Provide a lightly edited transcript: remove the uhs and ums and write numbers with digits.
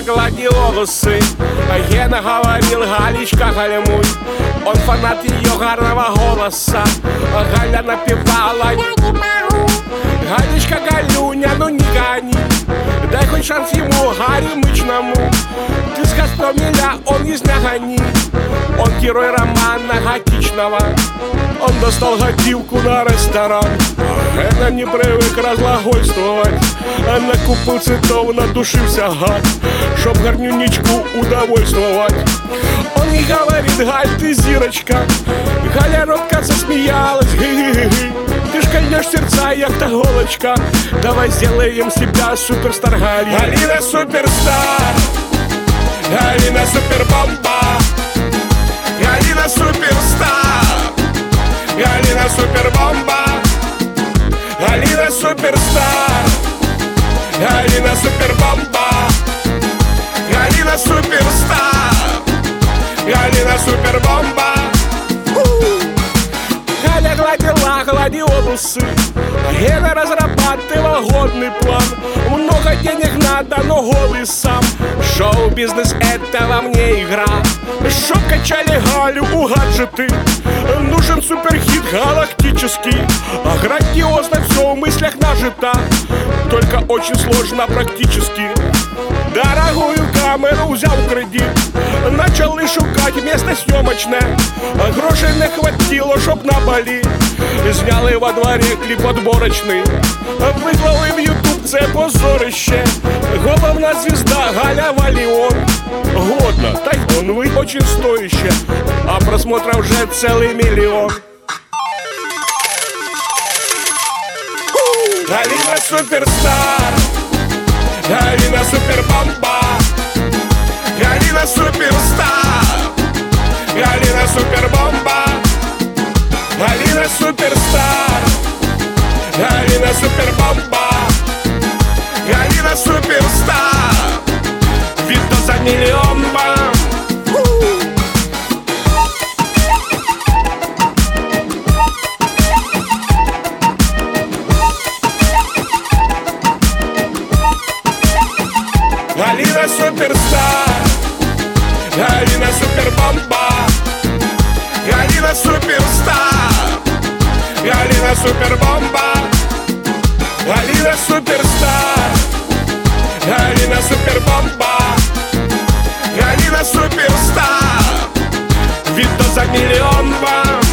гладиолусы. Гена говорил: Галечка, гальмуй. Он фанат ее гарного голоса. Галя напевала: я не могу. Галечка, Галюня, ну не гони. Дай хоть шанс ему, горемычному. Ты с Гастромеля, он из Нягани. Он герой романа готичного. Он достал готивку на ресторан. Гена не привык разглагольствовать. Накупил цветов, надушился гад, чтоб гарнюнечку удовольствовать. Он ей говорит: Галь, ты зирочка. Галя робко засмеялась: ги-ги-ги. Ты ж кольнешь сердца, як та голочка. Давай сделаем себя суперстар Галина. Галина суперстар, Галина супербомба, Галина суперстар, Галина супербомба, Галина суперстар, Галина супербомба, Галина суперстар, Галина супербомба. Галя гладила гладиолусы. Гена разрабатывал годный план. Много денег надо, но голый сам. Шоу-бизнес — это во мне игра. Чтоб качали Галю у гаджеты. Нужен суперхит галактический. Грандиозно все в мыслях нажито. Только очень сложно практически. Дорогую камеру взял в кредит. Начал и шукать место съемочное. Грошей не хватило, чтоб на Бали. Снял и во дворе клип отборочный. Выклал и в ютуб це позорище. Головна звезда Галя Валион. Годно, тайфун, вы очень стояще. А просмотров уже целый миллион. Галина суперстар, Галина супербомба, Галина суперстар, Галина супербомба, Галина суперстар, Галина супербомба, Галина суперстар. Видно за миллион бам. Галина суперстар, Галина супербомба, Галина суперстар, Галина супербомба, Галина суперстар, Галина супербомба, Галина суперстар. Видно за миллион вам.